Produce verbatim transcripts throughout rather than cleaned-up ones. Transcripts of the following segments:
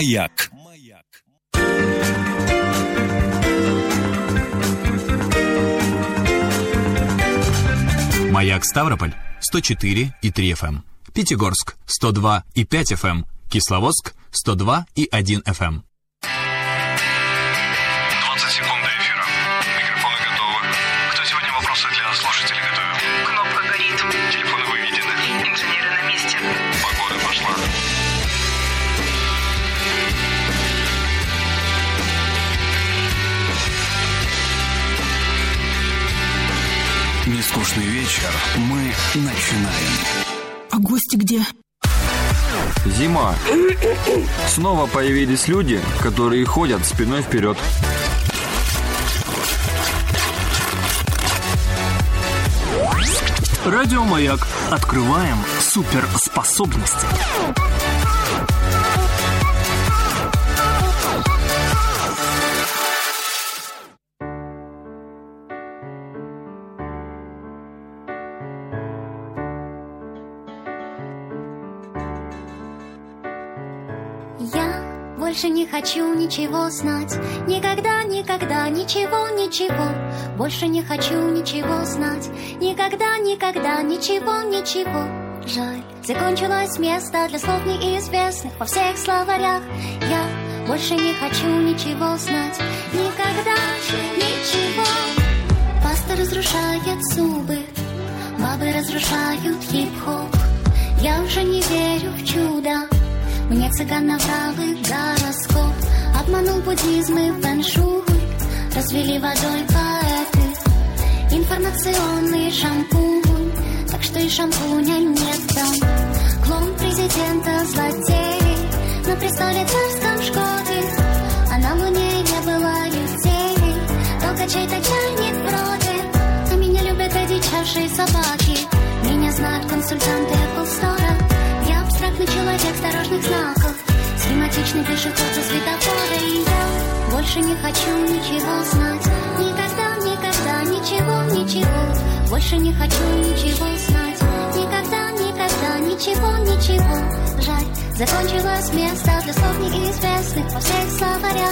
Маяк. Маяк Ставрополь сто четыре и три эф эм, Пятигорск сто два и пять эф эм, Кисловодск сто два и один эф эм. двадцать секунд до эфира. Микрофоны готовы. Кто сегодня вопросы для слушателей готовил? Кнопка горит. Телефоны выведены. Инженеры на месте. Погода пошла. Нескучный вечер. Мы начинаем. А гости где? Зима. Снова появились люди, которые ходят спиной вперед. Радио Маяк. Открываем суперспособности. Я больше не хочу ничего знать. Никогда, никогда, ничего, ничего. Больше не хочу ничего знать. Никогда, никогда, ничего, ничего. Жаль, закончилось место для слов неизвестных во всех словарях. Я больше не хочу ничего знать. Никогда, ничего. Паста разрушает зубы, бабы разрушают хип-хоп. Я уже не верю в чудо. Мне цыган наврал и гороскоп. Обманул буддизм и фэн-шуй. Развели водой поэты. Информационный шампунь. Так что и шампуня нет там. Клон президента злодей. На престоле царском Шкоде. А на луне не было людей. Только чей-то чайник вроде. А меня любят одичавшие собаки. Меня знают консультанты Apple Store. Я абстрактный человек с дорожных знаков. Схематичный пешеход со светофора. И я больше не хочу ничего знать. Никогда, никогда, ничего, ничего. Больше не хочу ничего знать. Никогда, никогда, ничего, ничего. Жаль, закончилось место для слов неизвестных во всех словарях.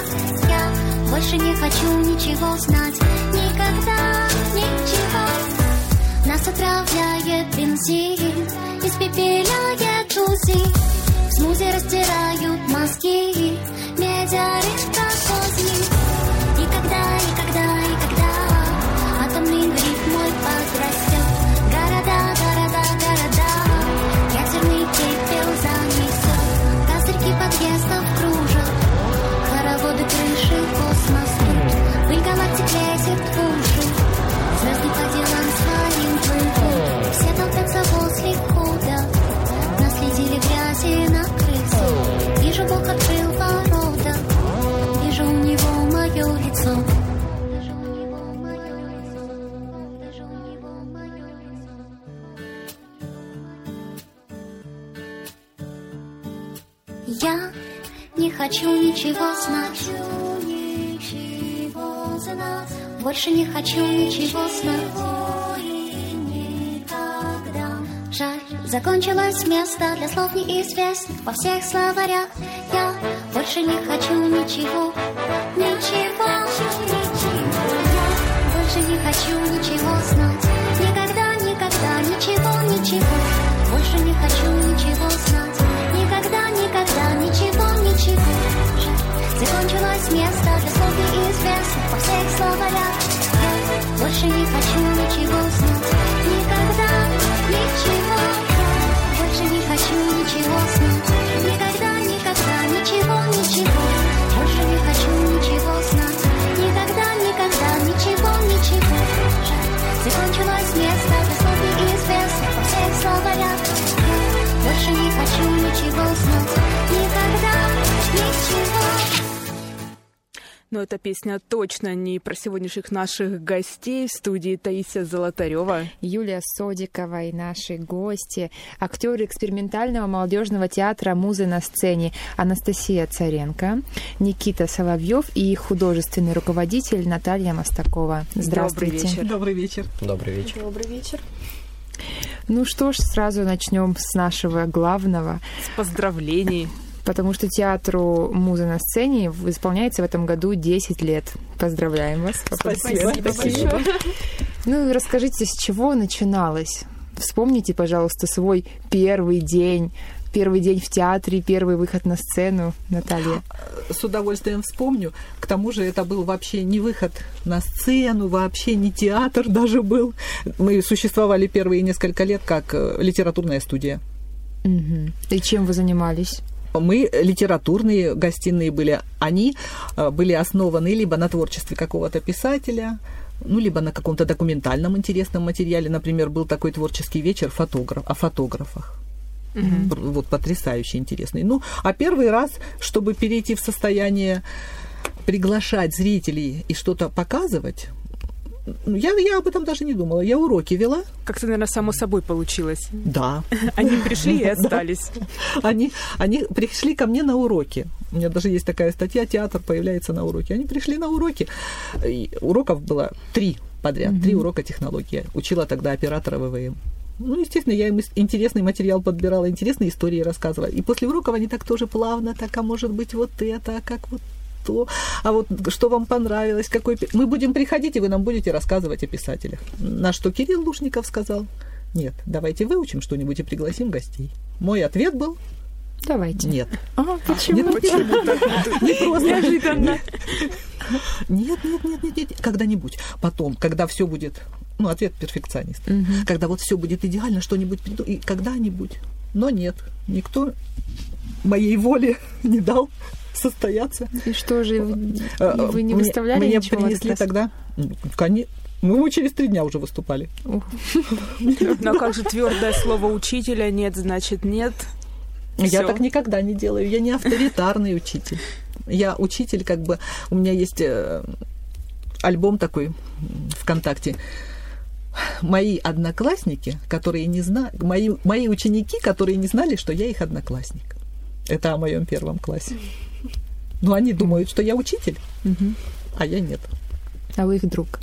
Я больше не хочу ничего знать. Никогда, ничего. Нас отравляет бензин, испепеляет УЗИ. В смузи растирают мозги, медиаритка поздний. И когда, и когда, и когда атомный гриб мой подрастет. Города, города, города, ядерный пепел занесет. Козырьки подъездов кружат, хороводы крыши космос тут. Пыль галактик лезет в уши, звезды по делам своим плывут. Все толпятся возле входа, наследили грязи на крысу. Вижу, Бог открыл ворота, вижу у него мое лицо. Я не хочу ничего знать. Больше не хочу ничего знать. Жаль, закончилось место для слов неизвестных во всех словарях. Я больше не хочу ничего, ничего, ничего. Я больше не хочу ничего знать. Никогда, никогда, ничего, ничего. Больше не хочу ничего знать. Никогда, никогда, ничего, ничего. Жаль, закончилось место для слов неизвестных во всех словарях. Я больше не хочу ничего знать. Никогда, ничего. Больше не хочу ничего знать. Никогда, никогда, ничего, ничего. Больше не хочу ничего знать. Никогда, никогда, ничего, ничего. Жаль, закончилось место для слов неизвестных во всех словарях. Я больше не хочу ничего знать. Никогда, ничего. Но эта песня точно не про сегодняшних наших гостей. В студии Таисия Золотарева, Юлия Содикова и наши гости, актеры экспериментального молодежного театра «Музы на сцене» Анастасия Царенко, Никита Соловьев и художественный руководитель Наталья Мостакова. Здравствуйте. Добрый вечер. Добрый вечер. Добрый вечер. Ну что ж, сразу начнем с нашего главного. С поздравлений. Потому что театру «Муза на сцене» исполняется в этом году десять лет. Поздравляем вас. Спасибо. Спасибо. Ну, расскажите, с чего начиналось? Вспомните, пожалуйста, свой первый день, первый день в театре, первый выход на сцену, Наталья. С удовольствием вспомню. К тому же это был вообще не выход на сцену, вообще не театр даже был. Мы существовали первые несколько лет как литературная студия. Угу. И чем вы занимались? Мы литературные гостиные были. Они были основаны либо на творчестве какого-то писателя, ну, либо на каком-то документальном интересном материале. Например, был такой творческий вечер фотограф, о фотографах. Mm-hmm. Вот потрясающе интересный. Ну, а первый раз, чтобы перейти в состояние приглашать зрителей и что-то показывать, я, я об этом даже не думала. Я уроки вела. Как-то, наверное, само собой получилось. Да. Они пришли и остались. Они, они пришли ко мне на уроки. У меня даже есть такая статья «Театр появляется на уроке». Они пришли на уроки. И уроков было три подряд. Mm-hmm. Три урока технологии. Учила тогда оператора вэ вэ эм. Ну, естественно, я им интересный материал подбирала, интересные истории рассказывала. И после уроков они так тоже плавно, так, а может быть, вот это, а как вот то, а вот что вам понравилось, какой... Мы будем приходить, и вы нам будете рассказывать о писателях. На что Кирилл Лушников сказал: нет, давайте выучим что-нибудь и пригласим гостей. Мой ответ был: давайте. Нет. А, почему? Нет, почему? Не просто. Неожиданно. Нет, нет, нет, нет, нет, когда-нибудь. Потом, когда все будет... Ну, ответ перфекционист. Угу. Когда вот все будет идеально, что-нибудь приду, и когда-нибудь. Но нет, никто моей воле не дал состояться. И что же, вы не выставляли мне, ничего? Мне принесли тогда... Конечно, мы через три дня уже выступали. Но как же твердое слово учителя? Нет, значит нет. Я так никогда не делаю. Я не авторитарный учитель. Я учитель, как бы... У меня есть альбом такой ВКонтакте. Мои одноклассники, которые не знали, мои, мои ученики, которые не знали, что я их одноклассник. Это о моем первом классе. Но они думают, что я учитель, угу. а я нет. А вы их друг?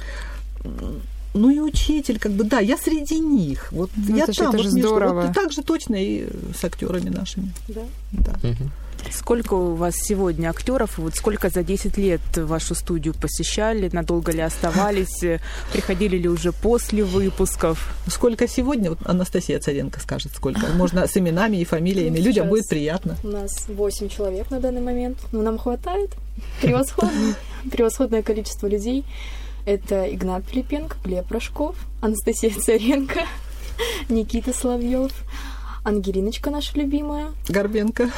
Ну и учитель, как бы, да, я среди них. Вот ну, я это там, же, это вот же здорово. Вот, так же точно и с актерами нашими. Да. Да. Угу. Сколько у вас сегодня актеров? Вот сколько за десять лет вашу студию посещали? Надолго ли оставались? Приходили ли уже после выпусков? Сколько сегодня? Вот Анастасия Царенко скажет, сколько. Можно с именами и фамилиями. Ну, людям будет приятно. У нас восемь человек на данный момент. Но нам хватает. Превосходно. Превосходное количество людей. Это Игнат Пилипенко, Глеб Рожков, Анастасия Царенко, Никита Соловьев, Ангелиночка наша любимая. Горбенко.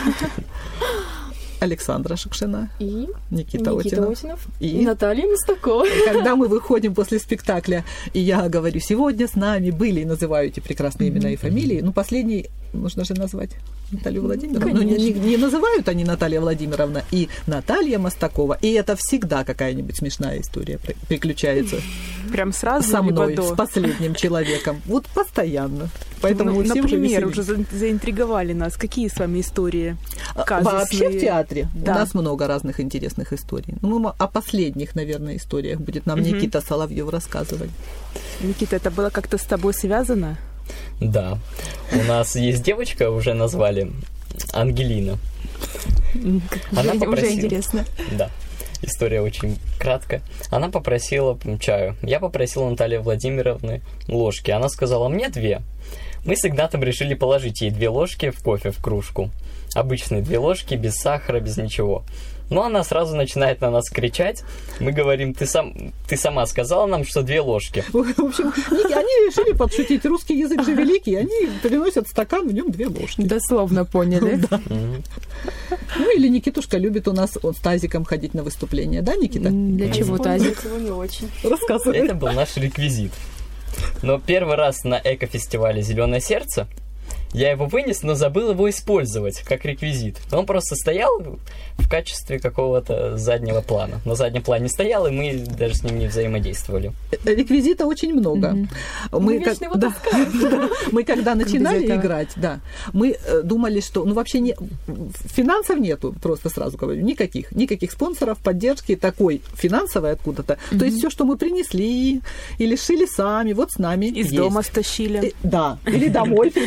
Александра Шукшина. И Никита, Никита Отинов. Отинов. И... и Наталья Мостакова. И когда мы выходим после спектакля, и я говорю: сегодня с нами были, и называю эти прекрасные имена и фамилии. Ну, последний нужно же назвать Наталью Владимировну. Ну, не, не называют они Наталья Владимировна и Наталья Мостакова. И это всегда какая-нибудь смешная история приключается. Прям сразу? Со мной, до? с последним человеком. Вот постоянно. Поэтому ну, мы все например, уже, уже заинтриговали нас. Какие с вами истории казусные? Вообще в театре да. у нас много разных интересных историй. Ну, мы о последних, наверное, историях будет нам угу. Никита Соловьев рассказывать. Никита, это было как-то с тобой связано? Да. У нас есть девочка, уже назвали Ангелина. Она попросила... Уже интересно. Да. История очень краткая. Она попросила чаю. Я попросила Натальи Владимировны ложки. Она сказала: мне две. Мы с Игнатом решили положить ей две ложки в кофе в кружку. Обычные две ложки, без сахара, без ничего. Но она сразу начинает на нас кричать. Мы говорим: ты, сам, ты сама сказала нам, что две ложки. В общем, они решили подшутить. Русский язык же великий. Они приносят стакан, в нем две ложки. Дословно поняли. Да. Ну или Никитушка любит у нас с тазиком ходить на выступления. Да, Никита? Для чего тазик? Не очень. Рассказывай. Это был наш реквизит. Но первый раз на эко-фестивале «Зеленое сердце» я его вынес, но забыл его использовать как реквизит. Он просто стоял в качестве какого-то заднего плана. На заднем плане стоял, и мы даже с ним не взаимодействовали. Реквизита очень много. Mm-hmm. Мы, как, да, да, мы когда начинали играть, да, мы думали, что ну вообще не, финансов нету, просто сразу говорю, никаких, никаких спонсоров, поддержки такой финансовой откуда-то. Mm-hmm. То есть все, что мы принесли или шили сами, вот с нами из есть. дома стащили. Да, или домой притащили.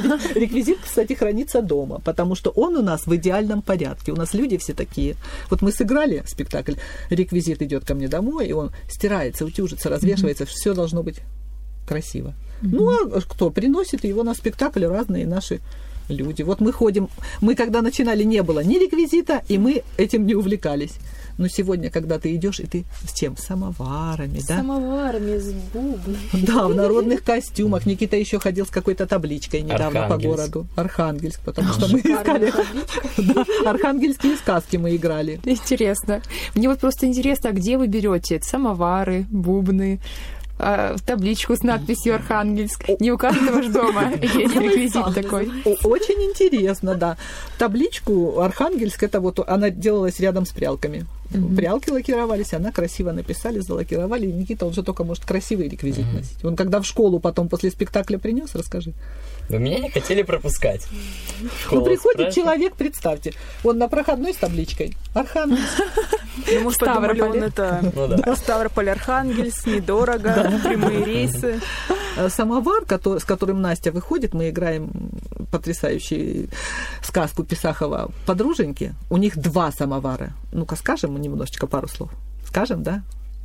Реквизит, кстати, хранится дома, потому что он у нас в идеальном порядке. У нас люди все такие. Вот мы сыграли спектакль, реквизит идет ко мне домой, и он стирается, утюжится, развешивается, mm-hmm. все должно быть красиво. Mm-hmm. Ну, а кто приносит его на спектакль? Разные наши люди. Вот мы ходим, мы когда начинали, не было ни реквизита, и мы этим не увлекались. Но сегодня, когда ты идешь, и ты с чем? С самоварами, с да? С самоварами, с бубнами. Да, в народных костюмах. Никита еще ходил с какой-то табличкой недавно по городу. Архангельск, потому что мы искали... Да, архангельские сказки мы играли. Интересно. Мне вот просто интересно, а где вы берете самовары, бубны, табличку с надписью «Архангельск». Не у каждого же дома есть реквизит такой. Очень интересно, да. Табличку «Архангельск», это вот она делалась рядом с прялками. Mm-hmm. Прялки лакировались, она красиво написали, залакировали. И Никита, он же только может красивый реквизит mm-hmm. носить. Он когда в школу потом после спектакля принес, расскажи. Вы меня не хотели пропускать. Ну, приходит человек, представьте, он на проходной с табличкой «Архангельск». Ну, может, подумали, он это Ставрополь, Архангельск, недорого, прямые рейсы. Самовар, с которым Настя выходит, мы играем потрясающую сказку Писахова «Подруженьки». У них два самовара. Ну-ка, скажем немножечко пару слов? Скажем, да?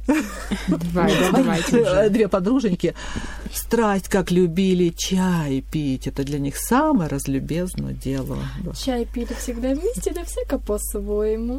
Давай, давайте. Две подруженьки. Страсть, как любили чай пить. Это для них самое разлюбезное дело. Чай пили всегда вместе, да всяко по-своему.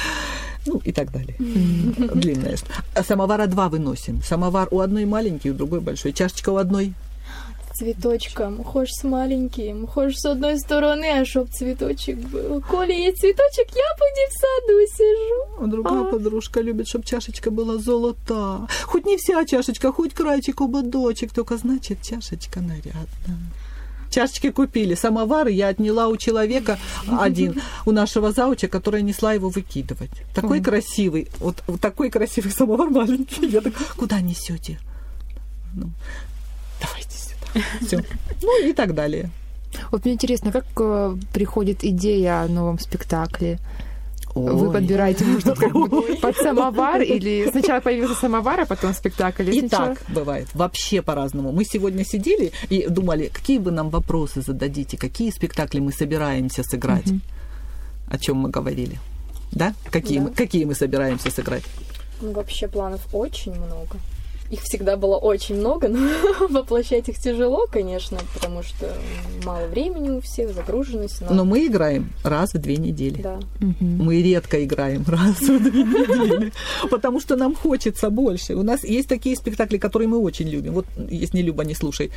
Ну, и так далее. Длинное. Самовара два выносим. Самовар у одной маленький, у другой большой. Чашечка у одной цветочком. Хочешь с маленьким, хочешь с одной стороны, а чтоб цветочек был. Коли есть цветочек, я поди в саду сижу. А другая а? подружка любит, чтобы чашечка была золота. Хоть не вся чашечка, хоть крайчик ободочек, только значит чашечка нарядная. Чашечки купили. Самовар я отняла у человека один, у нашего зауча, которая несла его выкидывать. Такой mm. красивый, вот, вот такой красивый самовар маленький. Я так, куда несете? Ну, давайте сюда. Всё. Ну и так далее. Вот мне интересно, как э, приходит идея о новом спектакле? Ой. Вы подбираете, может, как бы под самовар, или сначала появился самовар, а потом спектакль? И так бывает. Вообще по-разному. Мы сегодня сидели и думали, какие вы нам вопросы зададите, какие спектакли мы собираемся сыграть. Угу. О чем мы говорили. Да? Какие, да. Мы, какие мы собираемся сыграть? Ну, вообще планов очень много. Их всегда было очень много, но воплощать их тяжело, конечно, потому что мало времени у всех, загруженность. Но, но мы играем раз в две недели. Да. Угу. Мы редко играем раз в две недели, потому что нам хочется больше. У нас есть такие спектакли, которые мы очень любим. Вот, если не Люба, не слушай.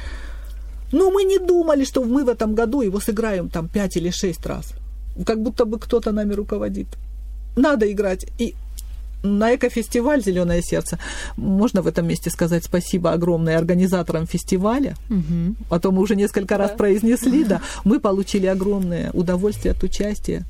Но мы не думали, что мы в этом году его сыграем там пять или шесть раз. Как будто бы кто-то нами руководит. Надо играть. И на экофестиваль «Зелёное сердце» можно в этом месте сказать спасибо огромное организаторам фестиваля. Угу. А то мы уже несколько раз да. произнесли, да. Мы получили огромное удовольствие от участия,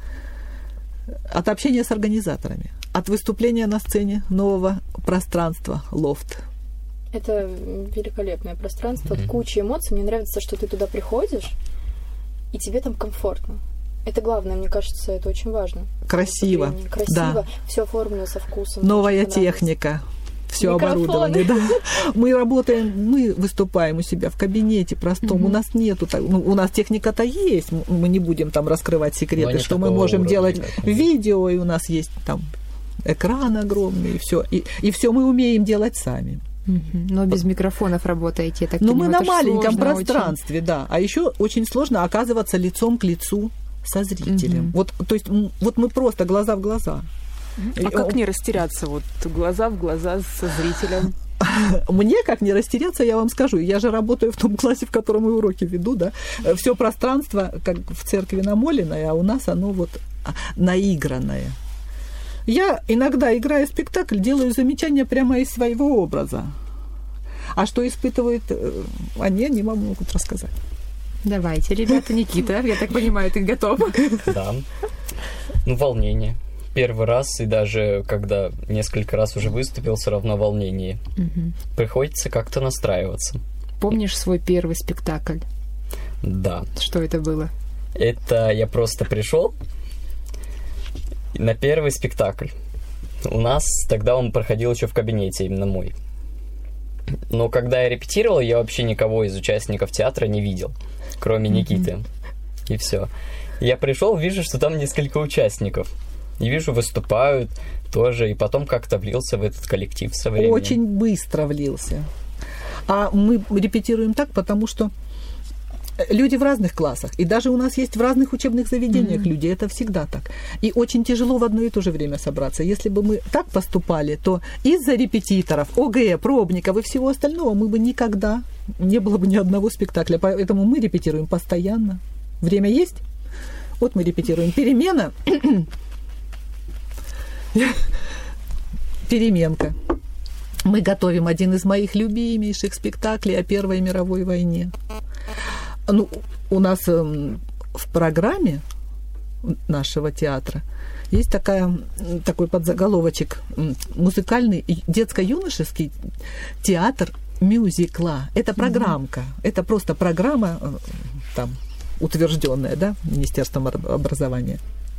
от общения с организаторами, от выступления на сцене нового пространства «Лофт». Это великолепное пространство, mm-hmm. куча эмоций. Мне нравится, что ты туда приходишь, и тебе там комфортно. Это главное, мне кажется, это очень важно. Красиво. Красиво, да. Все оформлено со вкусом. Новая техника, все оборудование. Да. Мы работаем, мы выступаем у себя в кабинете простом. Mm-hmm. У нас нету, ну, у нас техника-то есть, мы не будем там раскрывать секреты, что мы можем уровня, делать да. видео, и у нас есть там экран огромный, и все, и, и все мы умеем делать сами. Mm-hmm. Но без микрофонов работаете, я так Но понимаю. Мы на маленьком пространстве, очень. Да. А еще очень сложно оказываться лицом к лицу со зрителем. Mm-hmm. Вот, то есть, вот мы просто глаза в глаза. А и, как не растеряться вот глаза в глаза со зрителем? Мне как не растеряться, я вам скажу. Я же работаю в том классе, в котором я уроки веду, да. Все пространство, как в церкви намоленное, а у нас оно вот наигранное. Я иногда, играя спектакль, делаю замечания прямо из своего образа. А что испытывают они, они вам могут рассказать. Давайте, ребята, Никита, я так понимаю, ты готов? Да. Ну, волнение. Первый раз, и даже когда несколько раз уже выступил, все равно волнение. Угу. Приходится как-то настраиваться. Помнишь свой первый спектакль? Да. Что это было? Это я просто пришел на первый спектакль. У нас тогда он проходил еще в кабинете, именно мой. Но когда я репетировал, я вообще никого из участников театра не видел. кроме Никиты. И все. Я пришел, вижу, что там несколько участников. И вижу, выступают тоже. И потом как-то влился в этот коллектив со временем. Очень быстро влился. А мы репетируем так, потому что люди в разных классах. И даже у нас есть в разных учебных заведениях mm-hmm. люди. Это всегда так. И очень тяжело в одно и то же время собраться. Если бы мы так поступали, то из-за репетиторов, ОГЭ, пробников и всего остального мы бы никогда не было бы ни одного спектакля. Поэтому мы репетируем постоянно. Время есть? Вот мы репетируем. Перемена. Переменка. Мы готовим один из моих любимейших спектаклей о Первой мировой войне. Ну, у нас э, в программе нашего театра есть такая, такой подзаголовочек музыкальный детско-юношеский театр мюзикла. Это программка. Mm-hmm. Это просто программа там утвержденная, да, Министерством образования.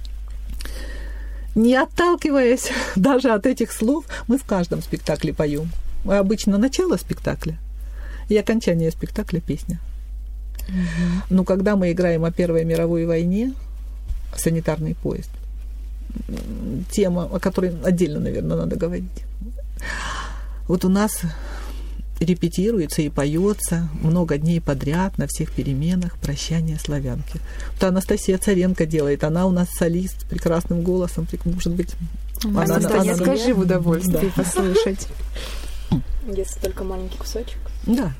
Не отталкиваясь даже от этих слов, мы в каждом спектакле поем. Мы обычно начало спектакля и окончание спектакля песня. Mm-hmm. Но когда мы играем о Первой мировой войне, санитарный поезд, тема, о которой отдельно, наверное, надо говорить. Вот у нас репетируется и поется много дней подряд на всех переменах «Прощание славянки». Вот Анастасия Царенко делает. Она у нас солист с прекрасным голосом. Может быть, Анастасия, она, скажи она... в удовольствие да. послушать. Если только маленький кусочек. Да.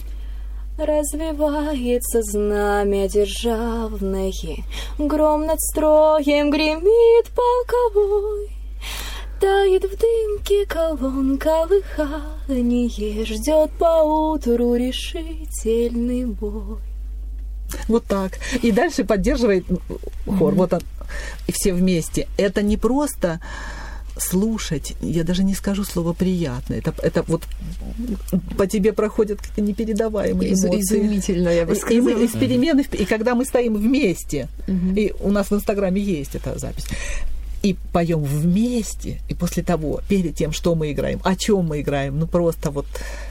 Развивается знамя державное, гром над строем гремит полковой. Тает в дымке колонн колыхание, ждет поутру решительный бой. Вот так. И дальше поддерживает хор. Mm-hmm. Вот он. И все вместе. Это не просто слушать, я даже не скажу слово «приятно». Это, это вот по тебе проходят какие-то непередаваемые эмоции. Изумительно, я бы сказала. И мы из перемены, и когда мы стоим вместе, mm-hmm. и у нас в Инстаграме есть эта запись, и поем вместе, и после того, перед тем, что мы играем, о чем мы играем, ну просто вот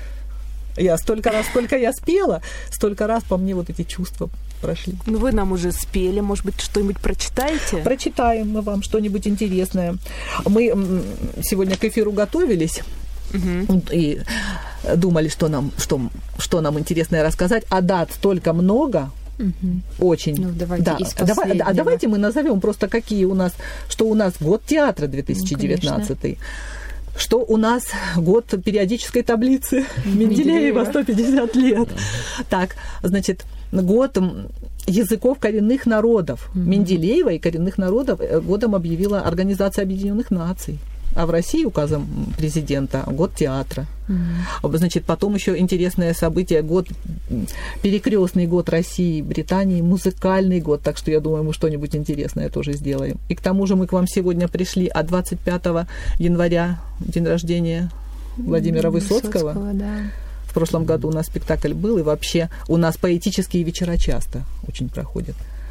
я столько раз, сколько я спела, столько раз по мне вот эти чувства прошли. Ну вы нам уже спели, может быть, что-нибудь прочитаете? Прочитаем мы вам что-нибудь интересное. Мы сегодня к эфиру готовились угу. и думали, что нам, что, что нам интересное рассказать, а дат столько много. Угу. Очень. Ну, давайте да. Давай, а давайте мы назовем просто какие у нас, что у нас год театра две тысячи девятнадцатый, ну, что у нас год периодической таблицы Менделеева сто пятьдесят лет. Так, значит, год языков коренных народов. Угу. Менделеева и коренных народов годом объявила Организация Объединенных Наций. А в России указом президента год театра. Mm-hmm. Значит, потом еще интересное событие, год, перекрестный год России, Британии, музыкальный год. Так что я думаю, мы что-нибудь интересное тоже сделаем. И к тому же мы к вам сегодня пришли, а двадцать пятого января день рождения Владимира Высоцкого. Высоцкого, да. В прошлом году у нас спектакль был, и вообще у нас поэтические вечера часто очень проходят.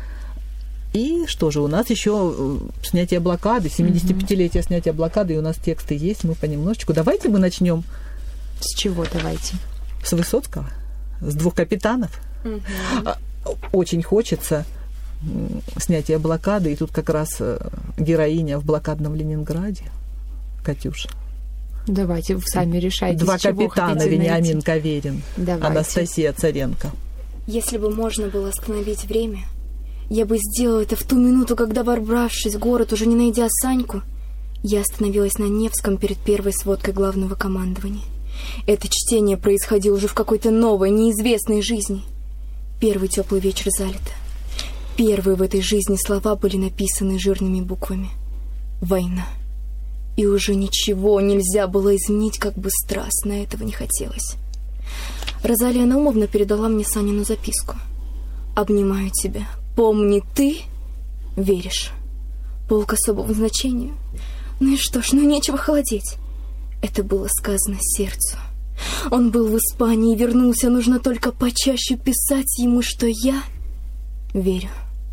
И что же, у нас еще снятие блокады, семидесятипятилетие снятия блокады, и у нас тексты есть, мы понемножечку. Давайте мы начнем. С чего давайте? С Высоцкого, с двух капитанов. Угу. Очень хочется снятия блокады, и тут как раз героиня в блокадном Ленинграде, Катюша. Давайте, вы сами решайте. Два капитана, Вениамин Каверин, давайте. Анастасия Царенко. Если бы можно было остановить время, я бы сделала это в ту минуту, когда, ворвавшись в город, уже не найдя Саньку, я остановилась на Невском перед первой сводкой главного командования. Это чтение происходило уже в какой-то новой, неизвестной жизни. Первый теплый вечер залито. Первые в этой жизни слова были написаны жирными буквами. Война. И уже ничего нельзя было изменить, как бы страстно этого не хотелось. Розалия Наумовна передала мне Санину записку. «Обнимаю тебя. Помни, ты веришь». Полк особого значения. Ну и что ж, ну нечего холодеть. Это было сказано сердцу. Он был в Испании и вернулся. Нужно только почаще писать ему, что я верю.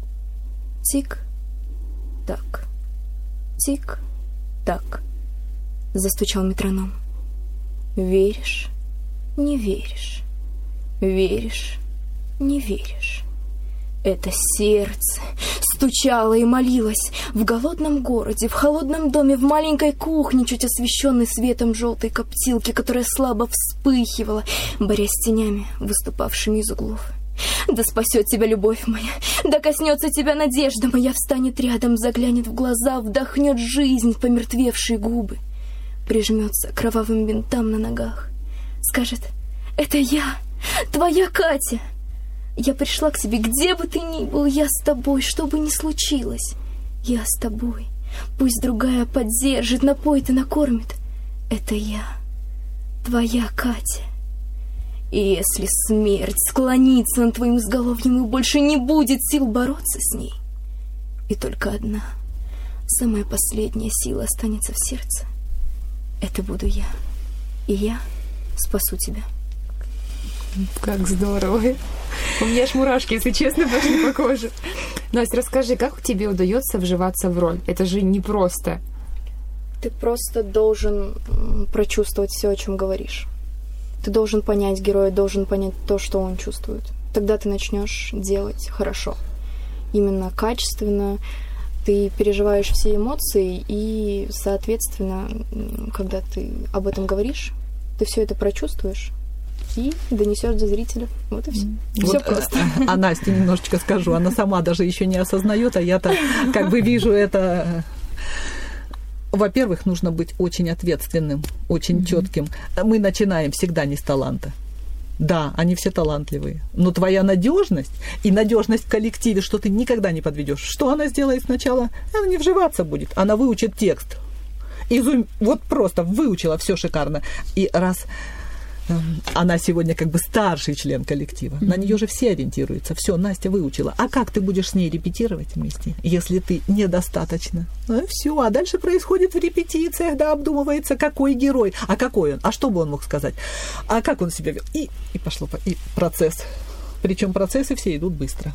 Тик-так, тик-так, застучал метроном. Веришь, не веришь, веришь, не веришь. Это сердце стучало и молилось в голодном городе, в холодном доме, в маленькой кухне, чуть освещенной светом желтой коптилки, которая слабо вспыхивала, борясь с тенями, выступавшими из углов. Да спасет тебя любовь моя, да коснется тебя надежда моя, встанет рядом, заглянет в глаза, вдохнет жизнь в помертвевшие губы, прижмется к кровавым бинтам на ногах, скажет: «Это я, твоя Катя. Я пришла к тебе, где бы ты ни был, я с тобой, что бы ни случилось. Я с тобой. Пусть другая поддержит, напоит и накормит. Это я, твоя Катя. И если смерть склонится над твоим изголовьем и больше не будет сил бороться с ней, и только одна, самая последняя сила останется в сердце, это буду я. И я спасу тебя». Как здорово. У меня аж мурашки, если честно, пошли по коже. Настя, расскажи, как тебе удается вживаться в роль? Это же непросто. Ты просто должен прочувствовать все, о чем говоришь. Ты должен понять героя, должен понять то, что он чувствует. Тогда ты начнешь делать хорошо. Именно качественно. Ты переживаешь все эмоции, и, соответственно, когда ты об этом говоришь, ты все это прочувствуешь и донесешь до зрителя. Вот и все. Вот, все просто. А Насте немножечко скажу, она сама даже еще не осознает, а я-то как бы вижу это. Во-первых, нужно быть очень ответственным, очень mm-hmm. четким. Мы начинаем всегда не с таланта. Да, они все талантливые, но твоя надежность и надежность в коллективе, что ты никогда не подведешь. Что она сделает сначала? Она не вживаться будет, она выучит текст. Изум... Вот просто выучила все шикарно. И раз она сегодня как бы старший член коллектива, mm-hmm. на нее же все ориентируются. Все, Настя выучила. А как ты будешь с ней репетировать вместе, если ты недостаточно? Ну, все, а дальше происходит в репетициях, да, обдумывается, какой герой, а какой он, а что бы он мог сказать, а как он себя вел. И, и пошло, и процесс. Причем процессы все идут быстро.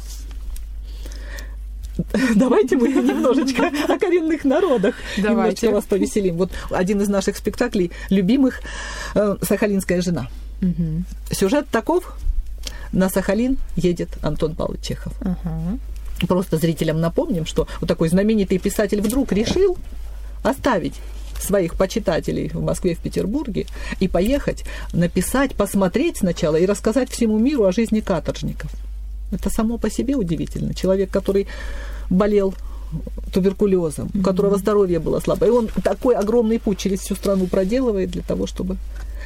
Давайте мы немножечко о коренных народах. Давайте. Немножечко вас повеселим. Вот один из наших спектаклей любимых э, «Сахалинская жена». Угу. Сюжет таков. На Сахалин едет Антон Павлович Чехов. Угу. Просто зрителям напомним, что вот такой знаменитый писатель вдруг решил оставить своих почитателей в Москве, в Петербурге и поехать написать, посмотреть сначала и рассказать всему миру о жизни каторжников. Это само по себе удивительно. Человек, который болел туберкулезом, у которого здоровье было слабое, и он такой огромный путь через всю страну проделывает для того, чтобы...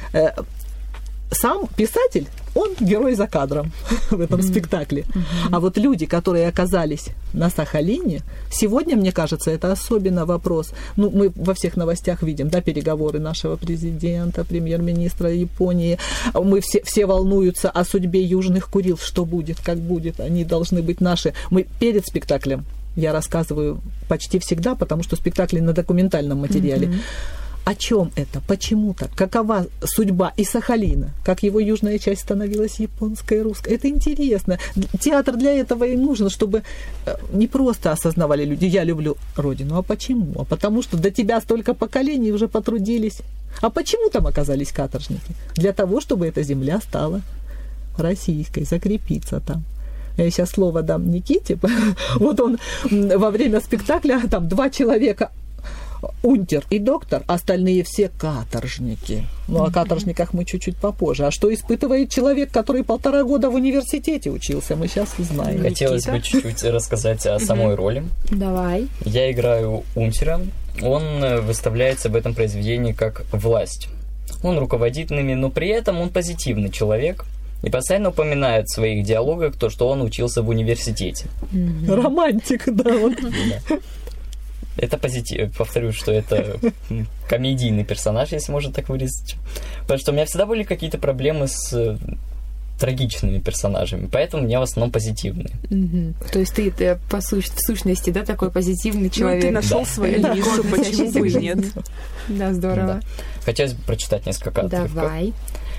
Сам писатель, он герой за кадром в этом mm-hmm. спектакле. Mm-hmm. А вот люди, которые оказались на Сахалине, сегодня, мне кажется, это особенно вопрос. Ну, мы во всех новостях видим, да, переговоры нашего президента, премьер-министра Японии. Мы все, все волнуются о судьбе Южных Курил. Что будет, как будет, они должны быть наши. Мы перед спектаклем, я рассказываю почти всегда, потому что спектакли на документальном материале. Mm-hmm. О чем это? Почему так? Какова судьба и Сахалина? Как его южная часть становилась японской, русской? Это интересно. Театр для этого и нужен, чтобы не просто осознавали люди: я люблю родину. А почему? А потому что до тебя столько поколений уже потрудились. А почему там оказались каторжники? Для того, чтобы эта земля стала российской, закрепиться там. Я сейчас слово дам Никите. Вот он во время спектакля, там два человека, унтер и доктор, остальные все каторжники. Ну, о каторжниках мы чуть-чуть попозже. А что испытывает человек, который полтора года в университете учился, мы сейчас узнаем. Хотелось бы чуть-чуть рассказать о самой роли. Давай. Я играю унтера. Он выставляется в этом произведении как власть. Он руководит ними, но при этом он позитивный человек и постоянно упоминает в своих диалогах то, что он учился в университете. Романтик, да. Он. Да. Это позитив. Повторю, что это комедийный персонаж, если можно так выразить. Потому что у меня всегда были какие-то проблемы с трагичными персонажами, поэтому у меня в основном позитивные. Угу. То есть ты, ты по суш... в сущности, да, такой позитивный человек. Ну, ты нашел да. свою нишу, почему бы и нет. Да, здорово. Да. Хотелось бы прочитать несколько отрывков. Давай.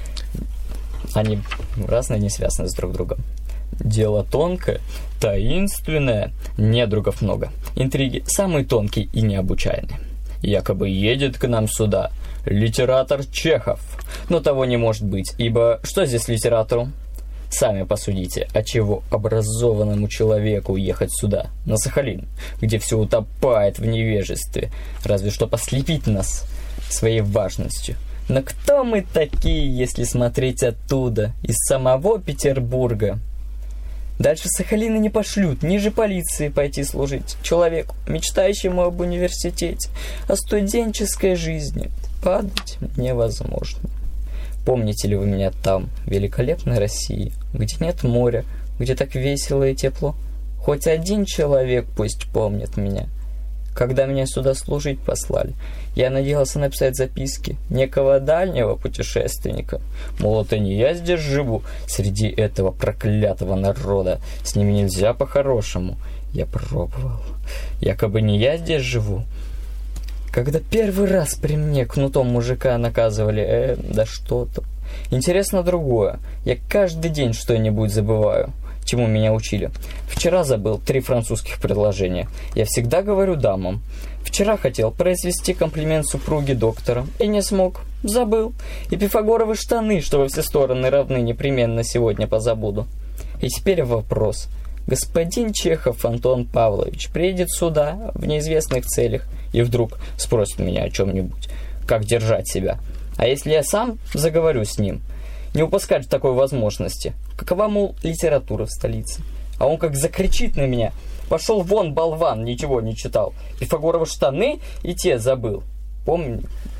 Они разные, не связаны с друг другом. Дело тонкое, таинственное, недругов много. Интриги самые тонкие и необычайные. Якобы едет к нам сюда литератор Чехов. Но того не может быть, ибо что здесь литератору? Сами посудите, а чего образованному человеку ехать сюда, на Сахалин, где все утопает в невежестве, разве что послепить нас своей важностью. Но кто мы такие, если смотреть оттуда, из самого Петербурга? Дальше Сахалина не пошлют, ниже полиции пойти служить человеку, мечтающему об университете, о студенческой жизни. Падать невозможно. Помните ли вы меня там, в великолепной России, где нет моря, где так весело и тепло? Хоть один человек пусть помнит меня. Когда меня сюда служить послали, я надеялся написать записки некого дальнего путешественника. Мол, это не я здесь живу, среди этого проклятого народа. С ними нельзя по-хорошему. Я пробовал. Якобы не я здесь живу. Когда первый раз при мне кнутом мужика наказывали, э, да что там. Интересно другое. Я каждый день что-нибудь забываю, чему меня учили. Вчера забыл три французских предложения. Я всегда говорю дамам. Вчера хотел произвести комплимент супруге доктора и не смог. Забыл. И пифагоровы штаны, что во все стороны равны, непременно сегодня позабуду. И теперь вопрос. Господин Чехов Антон Павлович приедет сюда в неизвестных целях и вдруг спросит меня о чем-нибудь, как держать себя. А если я сам заговорю с ним, не упускать такой возможности. Какова, мол, литература в столице? А он как закричит на меня: «Пошел вон, болван, ничего не читал. Пифагоровы штаны и те забыл». Помни,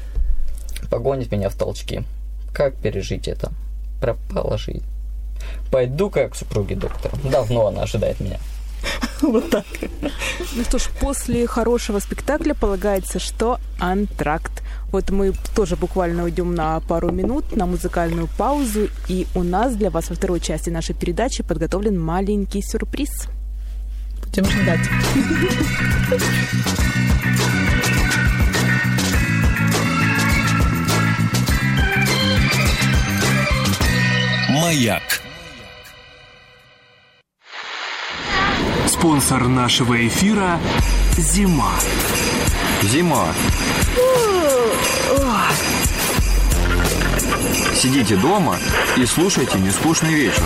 погонит меня в толчки. Как пережить это? Пропала жизнь. Пойду-ка к супруге доктора. Давно она ожидает меня. Вот так. Ну что ж, после хорошего спектакля полагается, что антракт. Вот мы тоже буквально уйдем на пару минут на музыкальную паузу, и у нас для вас во второй части нашей передачи подготовлен маленький сюрприз. Будем ждать. Маяк. Спонсор нашего эфира – «Зима». Зима. Сидите дома и слушайте «Нескучный вечер».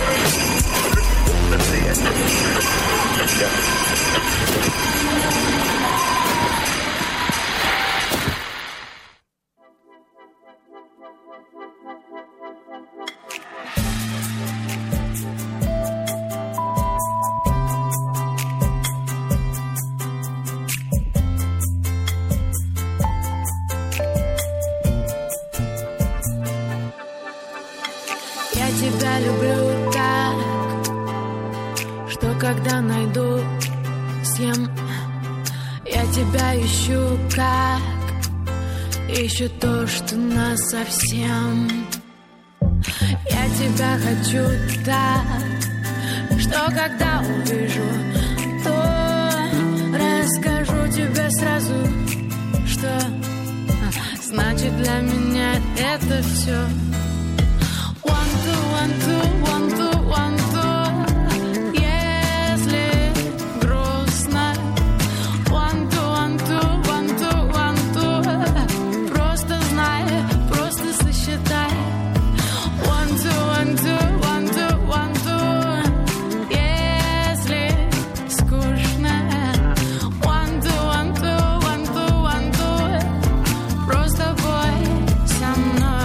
Тебя люблю так, что когда найду, съем. Я тебя ищу как ищу то, что нас совсем. Я тебя хочу так, что когда увижу, то расскажу тебе сразу, что значит для меня это все. One, two, one, two, one, two, one, two. Если грустно. One, two, one, two, one, two, one, two. Просто знай, просто сосчитай. One, two, one, two, one, two, one, two. Если скучно. One, two, one, two, one, two, one, two. Просто бой со мной.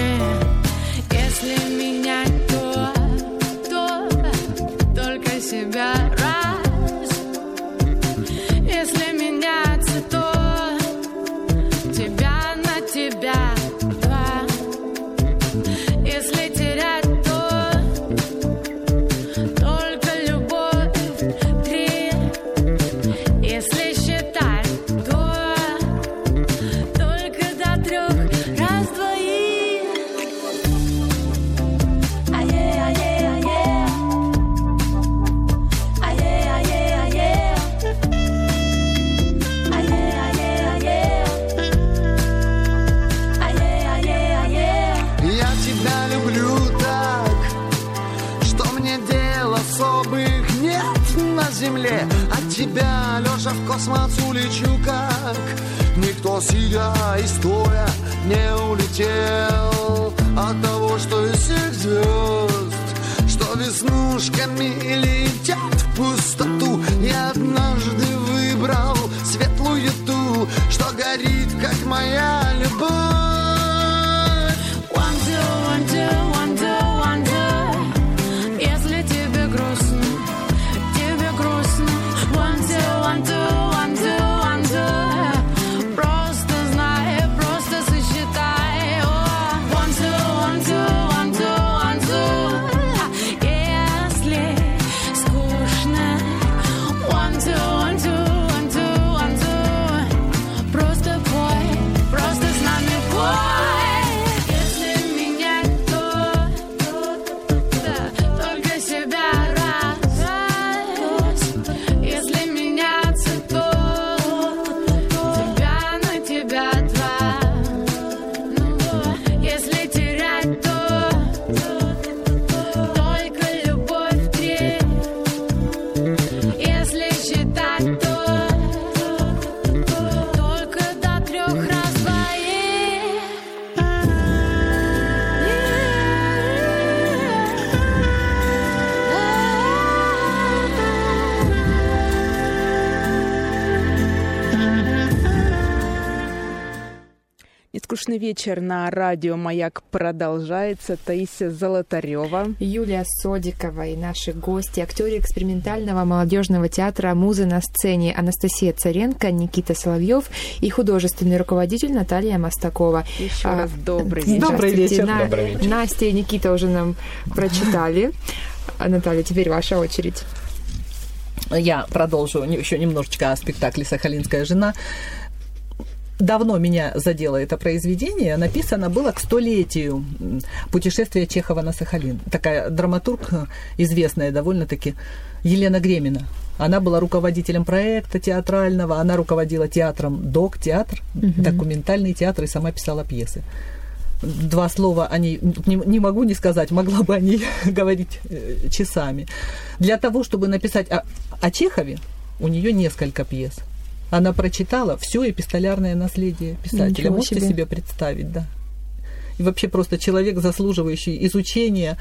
Если менять то, то только себя раз. Если меняться, то тебя на тебя два. Если терять, то только любовь три. Если считать, то только до трех. Раз, двоих. Земле. От тебя, лежа в космос, улечу как никто, сидя и стоя, не улетел от того, что из всех звезд, что висят «Скучный вечер» на радио «Маяк» продолжается. Таисия Золотарева, Юлия Содикова и наши гости, актеры экспериментального молодежного театра «Музы на сцене» Анастасия Царенко, Никита Соловьев и художественный руководитель Наталья Мостакова. Еще а, раз добрый вечер. Добрый вечер. На... Добрый вечер. Настя и Никита уже нам прочитали. А, Наталья, теперь ваша очередь. Я продолжу еще немножечко о спектакле «Сахалинская жена». Давно меня задело это произведение. Написано было к столетию путешествия Чехова на Сахалин. Такая драматург известная довольно-таки Елена Гремина. Она была руководителем проекта театрального, она руководила театром ДОК-театр, угу. документальный театр, и сама писала пьесы. Два слова о ней не, не могу не сказать, могла бы о ней говорить часами. Для того, чтобы написать о, о Чехове, у нее несколько пьес. Она прочитала все эпистолярное наследие писателя. Ничего Можете себе. себе представить, да. И вообще просто человек, заслуживающий изучения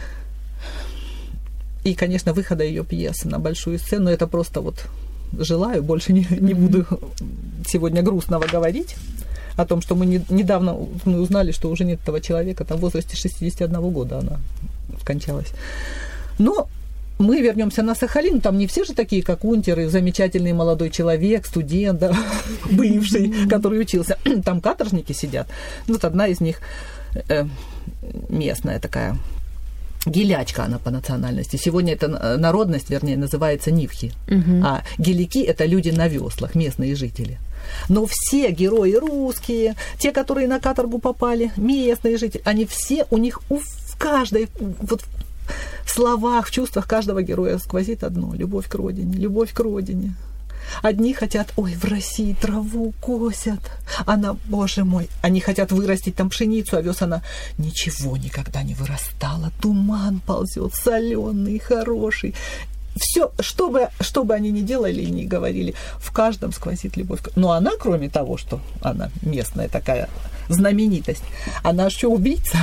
и, конечно, выхода ее пьесы на большую сцену. Это просто вот желаю, больше не, не буду сегодня грустного говорить о том, что мы не, недавно мы узнали, что уже нет этого человека, там в возрасте шестидесяти одного года она скончалась. Но мы вернемся на Сахалин, там не все же такие, как унтеры, замечательный молодой человек, студент, да, бывший, который учился. Там каторжники сидят. Вот одна из них э, местная такая, гелячка она по национальности. Сегодня эта народность, вернее, называется нивхи. Uh-huh. А геляки – это люди на веслах, местные жители. Но все герои русские, те, которые на каторгу попали, местные жители, они все, у них у, в каждой... Вот, в словах, в чувствах каждого героя сквозит одно – любовь к родине, любовь к родине. Одни хотят, ой, в России траву косят, она, боже мой, они хотят вырастить там пшеницу, овес, она ничего никогда не вырастала, туман ползет, соленый, хороший. Все, что бы, что бы они ни делали и ни говорили, в каждом сквозит любовь. Но она, кроме того, что она местная такая знаменитость, она еще убийца.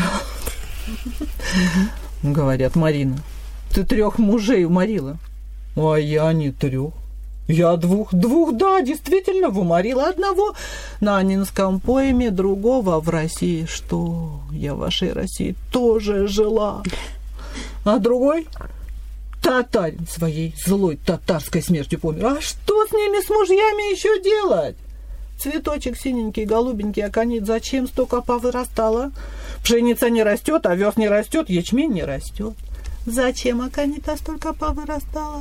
Говорят, Марина, ты трех мужей уморила. А я не трех. Я двух, двух, да, действительно, уморила. Одного на Аннинском пойме, другого в России. Что? Я в вашей России тоже жила. А другой татарин своей злой татарской смертью помер. А что с ними, с мужьями еще делать? Цветочек синенький, голубенький, аконит, зачем столько повырастало? Пшеница не растет, овес не растет, ячмень не растет. Зачем аконита столько повырастала?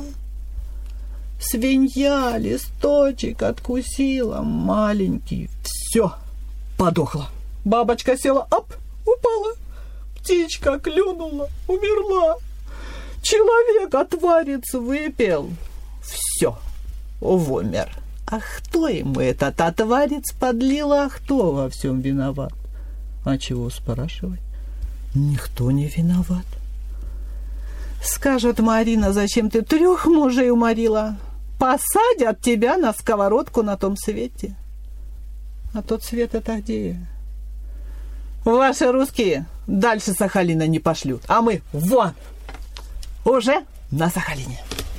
Свинья листочек откусила, маленький, все, подохла. Бабочка села, оп, упала. Птичка клюнула, умерла. Человек отварец выпил, все, умер. А кто ему этот отварец подлил, а кто во всем виноват? А чего спрашивать? Никто не виноват. Скажет Марина, зачем ты трех мужей уморила? Посадят тебя на сковородку на том свете. А тот свет это где? Ваши русские дальше Сахалина не пошлют, а мы вон, уже на Сахалине.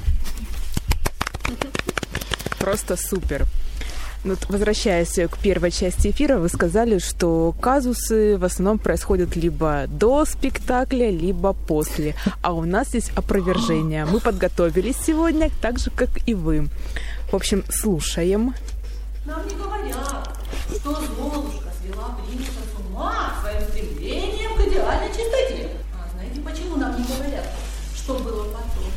Просто супер. Ну, возвращаясь к первой части эфира, вы сказали, что казусы в основном происходят либо до спектакля, либо после. А у нас есть опровержение. Мы подготовились сегодня, так же, как и вы. В общем, слушаем. Нам не говорят, что Золушка свела принца с ума своим стремлением к идеальной чистоте. А знаете, почему нам не говорят, что было потом?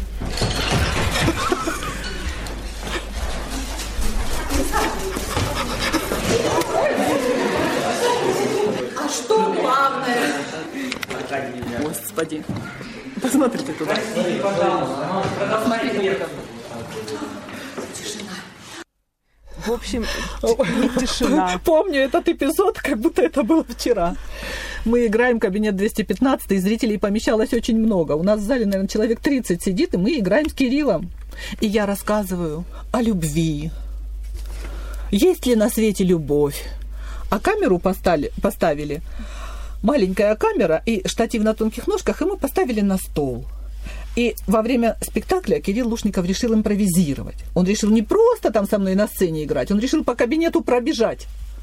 А что главное? Господи, посмотрите туда. Посмотрите. Тишина. В общем, тишина. Помню этот эпизод, как будто это было вчера. Мы играем кабинет двести пятнадцать, и зрителей помещалось очень много. У нас в зале, наверное, человек тридцать сидит, и мы играем с Кириллом. И я рассказываю о любви. Есть ли на свете любовь? А камеру поставили, поставили. Маленькая камера и штатив на тонких ножках, и мы поставили на стол. И во время спектакля Кирилл Лушников решил импровизировать. Он решил не просто там со мной на сцене играть, он решил по кабинету пробежать.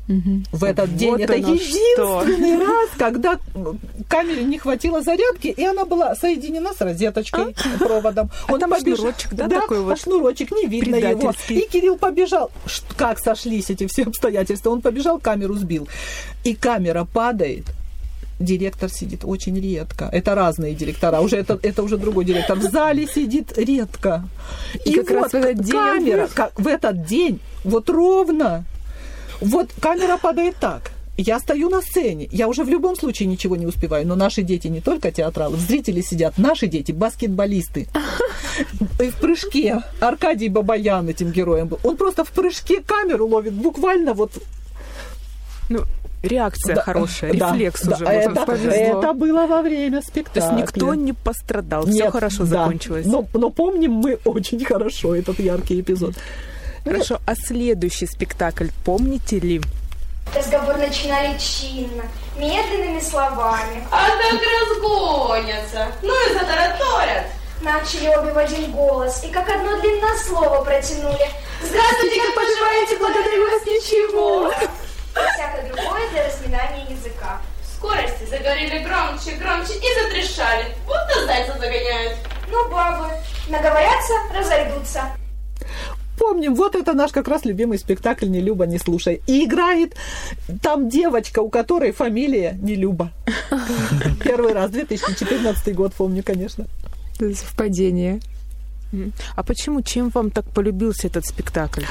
Угу. В этот Вот день это оно единственный что. раз, когда камере не хватило зарядки, и она была соединена с розеточкой, а? проводом. А Он там побежал, шнурочек, да, да, такой вот? А шнурочек, не видно его. И Кирилл побежал. Как сошлись эти все обстоятельства? Он побежал, камеру сбил. И камера падает. Директор сидит очень редко. Это разные директора. Уже это, это уже другой директор. В зале сидит редко. И, и как вот раз в этот день камера, как, в этот день, вот ровно, вот камера падает так. Я стою на сцене. Я уже в любом случае ничего не успеваю. Но наши дети не только театралы. Зрители сидят. Наши дети баскетболисты. И в прыжке Аркадий Бабаян этим героем был. Он просто в прыжке камеру ловит. Буквально вот... Ну, реакция да, хорошая, да, рефлекс да, уже. Это, вот повезло. Это было во время спектакля. То есть никто не пострадал, Нет, все хорошо да, закончилось. Но, но помним мы очень хорошо этот яркий эпизод. Хорошо, а следующий спектакль помните ли? Разговор начинали чинно, медленными словами. А так разгонятся, ну и затараторят. Начали обе в один голос и как одно длинное слово протянули. Здравствуйте, как поживаете, благодарю вас, ничего. Всякое другое для разминания языка. В скорости заговорили громче, громче и затрещали, будто зайца загоняют. Ну, бабы, наговорятся, разойдутся. Помним, вот это наш как раз любимый спектакль «Не Люба, не слушай». И играет там девочка, у которой фамилия не Люба. Первый раз, две тысячи четырнадцатый год, помню, конечно. Совпадение. А почему, чем вам так полюбился этот спектакль?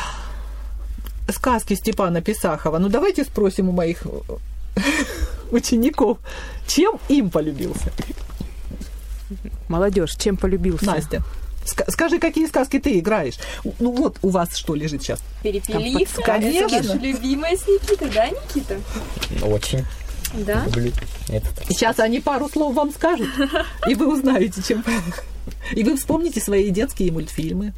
Сказки Степана Писахова. Ну, давайте спросим у моих учеников, чем им полюбился. Молодежь, чем полюбился? Настя, скажи, какие сказки ты играешь? Ну, вот у вас что лежит сейчас? Перепелиха. Конечно. Это ваша любимая с Никитой, да, Никита? Очень. Да? Люблю. Сейчас они пару слов вам скажут, и вы узнаете, чем... И вы вспомните свои детские мультфильмы.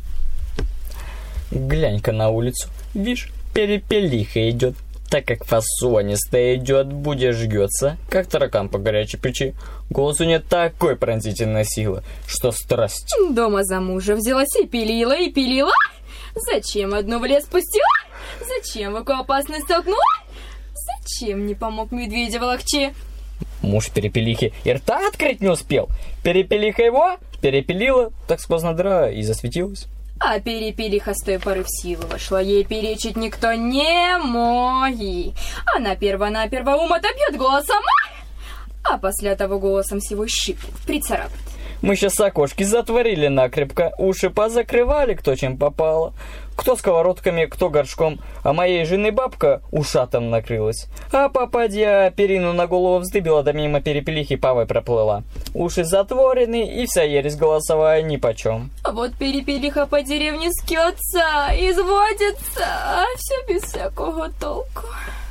Глянь-ка на улицу. Вишь, перепелиха идет. Так как фасонистая идет, будешь жгется, как таракан по горячей печи. Голос у нее такой пронзительной силы, что страсть. Дома за мужа взялась и пилила, и пилила. Зачем одну в лес пустила? Зачем в какую опасность столкнула? Зачем не помог медведя волокче? Муж перепелихи и рта открыть не успел. Перепелиха его перепелила, так сквозная дыра и засветилась. А перепелиха с той поры в силу вошла, ей перечить никто не моги. Она перво-наперво ум отобьет голосом, а после того голосом всего щиплет, прицарапает. Мы сейчас окошки затворили накрепко, уши позакрывали, кто чем попало. Кто сковородками, кто горшком, а моей жены бабка ушатом накрылась. А попадья перину на голову вздыбила, да мимо перепелихи павой проплыла. Уши затворены, и вся ересь голосовая нипочем. А вот перепелиха по деревне скется, изводится, а все без всякого толку.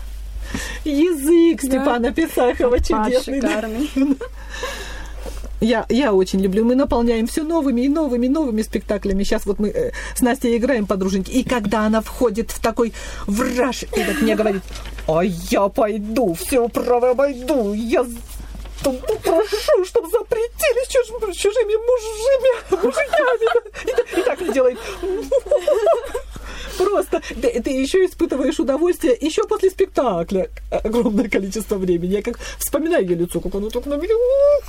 Язык Степана да? Писахова чудесный. Шикарный. Я, я очень люблю. Мы наполняем все новыми и новыми и новыми спектаклями. Сейчас вот мы э, с Настей играем подруженьки. И когда она входит в такой враж, и так мне говорит: а я пойду, все право обойду. Я прошу, чтобы запретили с чуж, чужими мужьями. мужьями. И, и так мне делает. Просто ты, ты еще испытываешь удовольствие еще после спектакля огромное количество времени. Я как вспоминаю ее лицо, как оно так на меня.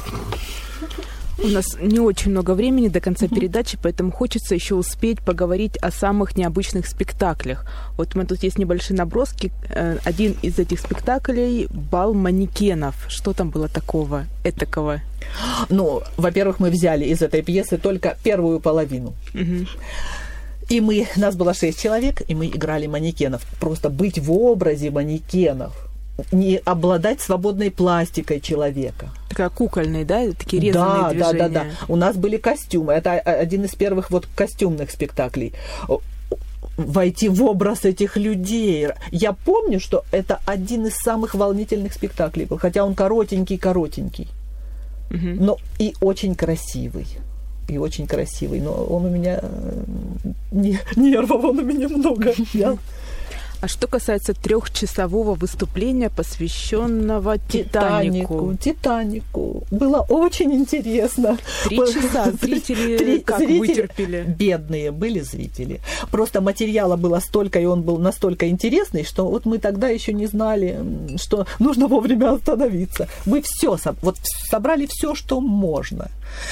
У нас не очень много времени до конца uh-huh. передачи, поэтому хочется еще успеть поговорить о самых необычных спектаклях. Вот у меня тут есть небольшие наброски. Один из этих спектаклей — «Бал манекенов». Что там было такого, этакого? Ну, во-первых, мы взяли из этой пьесы только первую половину. Uh-huh. И мы, нас было шесть человек, и мы играли манекенов. Просто быть в образе манекенов, не обладать свободной пластикой человека. Такая кукольная, да? Такие резаные да, движения. Да, да, да. У нас были костюмы. Это один из первых вот костюмных спектаклей. Войти в образ этих людей. Я помню, что это один из самых волнительных спектаклей был. Хотя он коротенький-коротенький. Угу. Но и очень красивый. И очень красивый. Но он у меня... Нервов он у меня много. Я... А что касается трехчасового выступления, посвященного Титанику. Титанику. Титанику. Было очень интересно. Три часа зрители Три, как зрители, вытерпели? Бедные были зрители. Просто материала было столько, и он был настолько интересный, что вот мы тогда еще не знали, что нужно вовремя остановиться. Мы все, вот собрали все, что можно.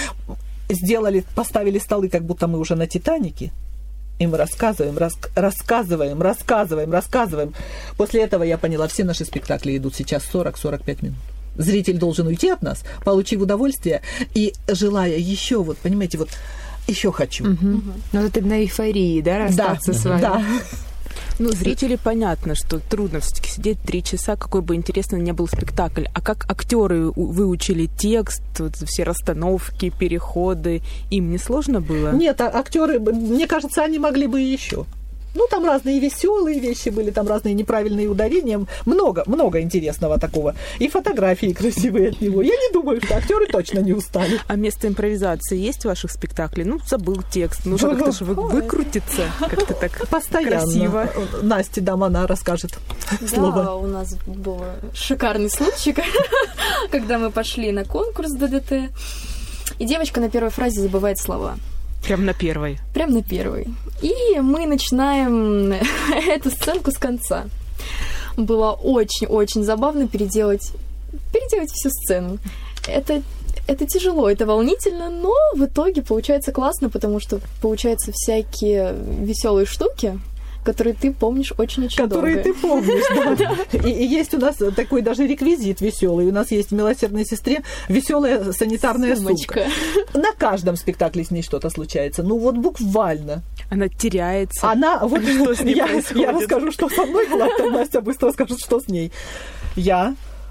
Сделали, поставили столы, как будто мы уже на Титанике. И мы рассказываем, рас, рассказываем, рассказываем, рассказываем. После этого я поняла, все наши спектакли идут сейчас сорок-сорок пять минут. Зритель должен уйти от нас, получив удовольствие и желая еще, вот, понимаете, вот еще хочу. Угу. Ну, это на эйфории, да, расстаться да, с вами? Да. Ну, зрители понятно, что трудно все-таки сидеть три часа, какой бы интересный ни был спектакль. А как актеры выучили текст, вот, все расстановки, переходы, им не сложно было? Нет, а актеры, мне кажется, они могли бы и еще. Ну, там разные веселые вещи были, там разные неправильные ударения. Много, много интересного такого. И фотографии красивые от него. Я не думаю, что актеры точно не устали. А место импровизации есть в ваших спектаклях? Ну, забыл текст. Нужно как-то же выкрутиться. Как-то так постоянно. Красиво. Настя, дам, она расскажет слово. Да, у нас был шикарный случай, когда мы пошли на конкурс ДДТ, и девочка на первой фразе забывает слова. Прям на первой? Прям на первой. И мы начинаем эту сценку с конца. Было очень-очень забавно переделать, переделать всю сцену. Это, это тяжело, это волнительно, но в итоге получается классно, потому что получаются всякие веселые штуки, которые ты помнишь очень-очень которые долго. Которые ты помнишь, да. И, и есть у нас такой даже реквизит веселый. У нас есть в «Милосердной сестре» веселая санитарная сумочка. Сумка. На каждом спектакле с ней что-то случается. Ну вот буквально. Она теряется. Она, вот что с ней я, происходит? Я расскажу, что со мной было, а Настя быстро скажет, что с ней. Я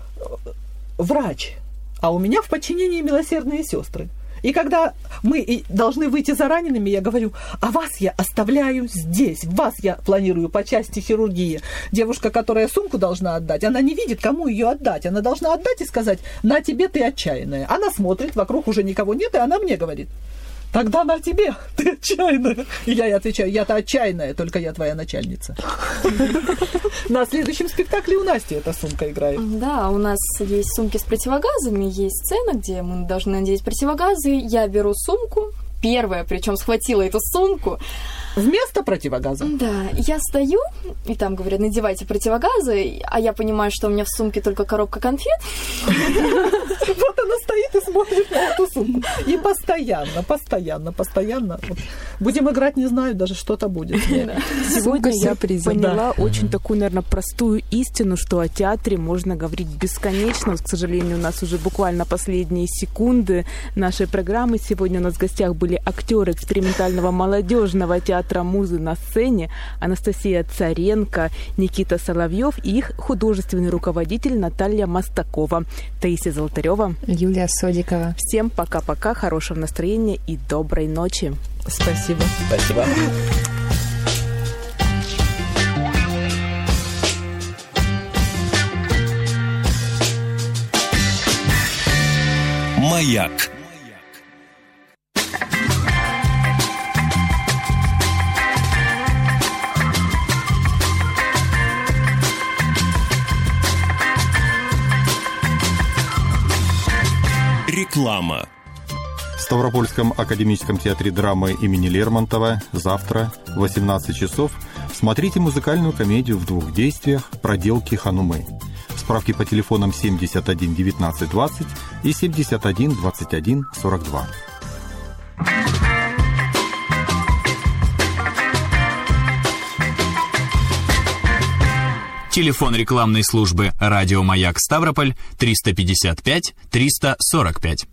врач, а у меня в подчинении «Милосердные сестры». И когда мы должны выйти за ранеными, я говорю, а вас я оставляю здесь, вас я планирую по части хирургии. Девушка, которая сумку должна отдать, она не видит, кому ее отдать. Она должна отдать и сказать, на тебе, ты отчаянная. Она смотрит, вокруг уже никого нет, и она мне говорит, тогда на тебе, ты отчаянная. И я ей отвечаю, я-то отчаянная, только я твоя начальница. На следующем спектакле у Насти эта сумка играет. Да, у нас есть сумки с противогазами, есть сцена, где мы должны надеть противогазы. Я беру сумку, первая, причем схватила эту сумку. Вместо противогаза? Да, я стою, и там говорят, надевайте противогазы, а я понимаю, что у меня в сумке только коробка конфет. Вот она стоит и смотрит на эту сумку. И постоянно, постоянно, постоянно. Будем играть, не знаю, даже что-то будет. Сегодня я поняла очень такую, наверное, простую истину, что о театре можно говорить бесконечно. К сожалению, у нас уже буквально последние секунды нашей программы. Сегодня у нас в гостях были актеры экспериментального молодежного театра «Музы на сцене» Анастасия Царенко, Никита Соловьев и их художественный руководитель Наталья Мостакова, Таисия Золотарева, Юлия Содикова. Всем пока-пока, хорошего настроения и доброй ночи. Спасибо. Спасибо. Маяк. Реклама. В Ставропольском академическом театре драмы имени Лермонтова завтра в восемнадцать часов смотрите музыкальную комедию в двух действиях «Проделки Ханумы». Справки по телефонам семьдесят один девятнадцать двадцать и семьдесят один двадцать один сорок два. Телефон рекламной службы «Радио Маяк Ставрополь» триста пятьдесят пять триста сорок пять.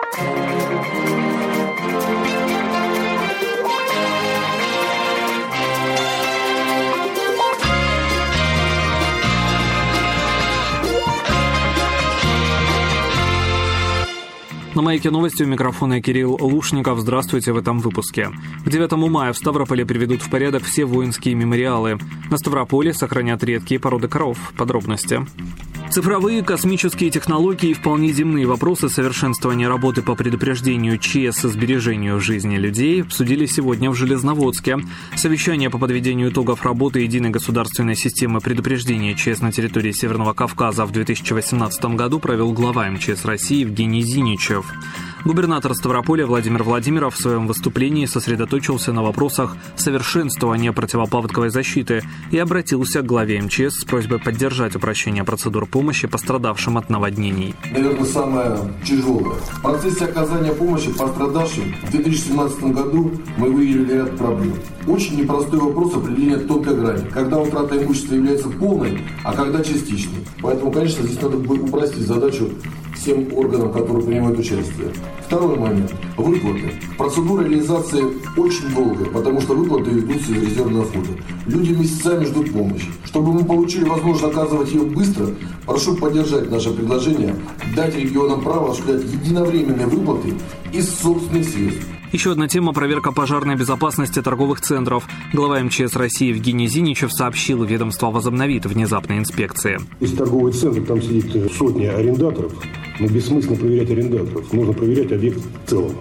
На «Маяке новости» у микрофона Кирилл Лушников. Здравствуйте в этом выпуске. К девятому мая в Ставрополе приведут в порядок все воинские мемориалы. На Ставрополе сохранят редкие породы коров. Подробности. Цифровые космические технологии и вполне земные вопросы совершенствования работы по предупреждению ЧС и сбережению жизни людей обсудили сегодня в Железноводске. Совещание по подведению итогов работы единой государственной системы предупреждения ЧС на территории Северного Кавказа в две тысячи восемнадцатом году провел глава эм че эс России Евгений Зиничев. Губернатор Ставрополя Владимир Владимиров в своем выступлении сосредоточился на вопросах совершенствования противопаводковой защиты и обратился к главе эм че эс с просьбой поддержать упрощение процедур помощи пострадавшим от наводнений. Наверное, самое тяжелое. В процессе оказания помощи пострадавшим в две тысячи семнадцатом году мы выявили ряд проблем. Очень непростой вопрос определения тонкой грани. Когда утрата имущества является полной, а когда частичной. Поэтому, конечно, здесь надо упростить задачу всем органам, которые принимают участие. Второй момент. Выплаты. Процедура реализации очень долгая, потому что выплаты ведутся из резервного фонда. Люди месяцами ждут помощи. Чтобы мы получили возможность оказывать ее быстро, прошу поддержать наше предложение, дать регионам право осуществлять единовременные выплаты из собственных средств. Еще одна тема – проверка пожарной безопасности торговых центров. Глава эм че эс России Евгений Зиничев сообщил, ведомство возобновит внезапные инспекции. Если торговый центр, там сидит сотни арендаторов, но бессмысленно проверять арендаторов. Нужно проверять объект в целом.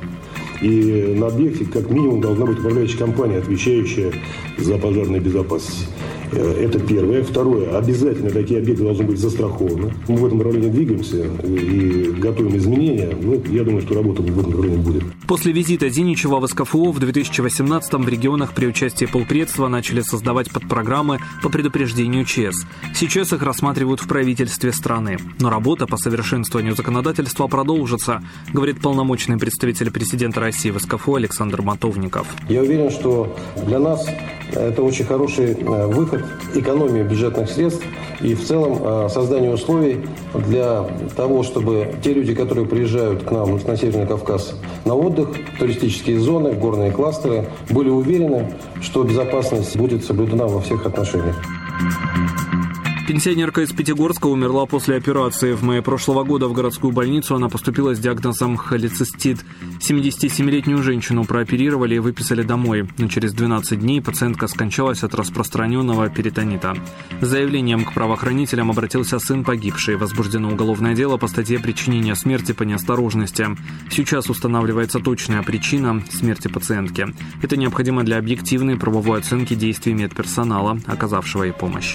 И на объекте как минимум должна быть управляющая компания, отвечающая за пожарную безопасность. Это первое. Второе. Обязательно такие объекты должны быть застрахованы. Мы в этом направлении двигаемся и готовим изменения. Ну, я думаю, что работа в этом направлении будет. После визита Зиничева в эс ка эф о в две тысячи восемнадцатом в регионах при участии полпредства начали создавать подпрограммы по предупреждению ЧС. Сейчас их рассматривают в правительстве страны. Но работа по совершенствованию законодательства продолжится, говорит полномочный представитель президента России в эс ка эф о Александр Мотовников. Я уверен, что для нас это очень хороший выход, экономия бюджетных средств и в целом создание условий для того, чтобы те люди, которые приезжают к нам на Северный Кавказ на отдых, туристические зоны, горные кластеры, были уверены, что безопасность будет соблюдена во всех отношениях. Пенсионерка из Пятигорска умерла после операции. В мае прошлого года в городскую больницу она поступила с диагнозом холецистит. семидесятисемилетнюю женщину прооперировали и выписали домой. Но через двенадцать дней пациентка скончалась от распространенного перитонита. С заявлением к правоохранителям обратился сын погибшей. Возбуждено уголовное дело по статье «Причинение смерти по неосторожности». Сейчас устанавливается точная причина смерти пациентки. Это необходимо для объективной правовой оценки действий медперсонала, оказавшего ей помощь.